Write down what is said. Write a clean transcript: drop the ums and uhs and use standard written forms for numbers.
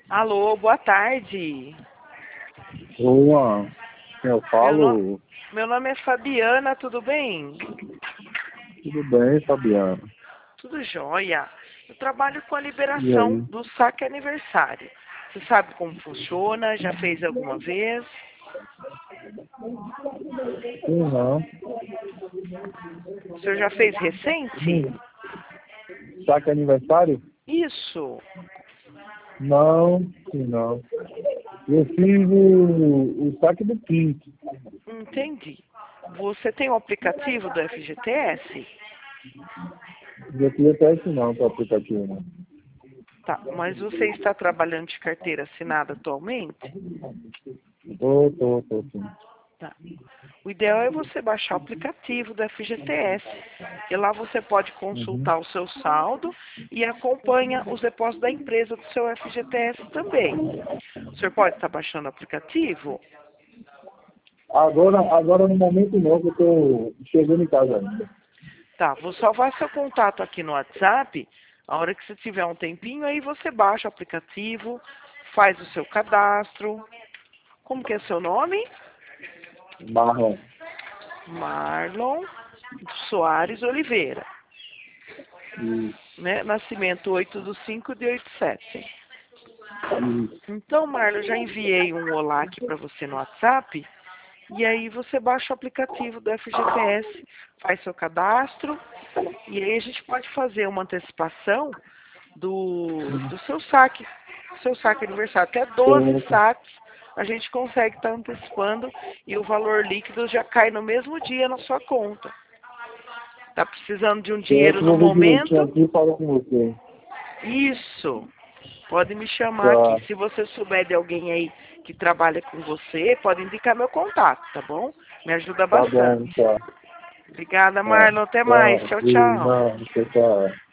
Alô, boa tarde. Luan, eu Meu, no... falo, Meu nome é Fabiana, tudo bem? tudo bem, Fabiano? Tudo jóia. Eu trabalho com a E liberação aí? do saque aniversário. Você sabe como funciona? Já fez alguma vez? Sim, não. O senhor já fez recente? Saque aniversário? Isso, Não, sim, não. Eu fiz o saque do quinto. entendi. Você tem o aplicativo do FGTS? Eu queria até esse não, para o aplicativo, né? Tá, mas você está trabalhando de carteira assinada atualmente? Tô, sim. Tá. O ideal é você baixar o aplicativo do FGTS. E lá você pode Uhum. consultar o seu saldo e acompanha os depósitos da empresa do seu FGTS também. O senhor pode estar baixando o aplicativo? Agora no momento não, que eu tô chegando em casa ainda. Tá, vou salvar seu contato aqui no WhatsApp. A hora que você tiver um tempinho, aí você baixa o aplicativo, faz o seu cadastro. Como que é seu nome? Marlon. Marlon Soares Oliveira. E, Né? Nascimento 8/5/87. e, Então, Marlon, eu já enviei um olá aqui para você no WhatsApp. E aí você baixa o aplicativo do FGTS, faz seu cadastro. E aí a gente pode fazer uma antecipação do seu saque aniversário. Até 12 certo. saques a gente consegue estar antecipando e o valor líquido já cai no mesmo dia na sua conta. Tá precisando de um dinheiro Certo, no vou ver direitinho momento? aqui e falo com você. Isso. Pode me chamar aqui. Tá, Se você souber de alguém aí que trabalha com você, pode indicar meu contato, tá bom? Me ajuda tá bom, bastante. tá. Obrigada, Tá, Marlon. Até mais. tá. Tchau, E, tchau. não, você tá.